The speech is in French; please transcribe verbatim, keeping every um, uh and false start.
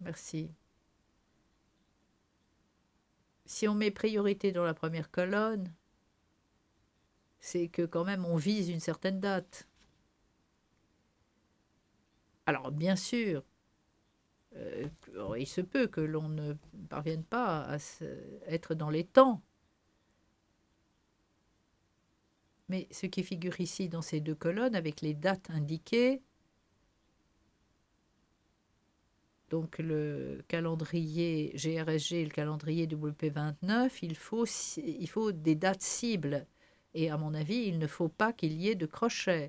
Merci. Si on met priorité dans la première colonne, c'est que quand même on vise une certaine date. Alors bien sûr, euh, il se peut que l'on ne parvienne pas à se, être dans les temps. Mais ce qui figure ici dans ces deux colonnes avec les dates indiquées, donc le calendrier G R S G et le calendrier W P vingt-neuf, il faut, il faut des dates cibles. Et à mon avis, il ne faut pas qu'il y ait de crochet.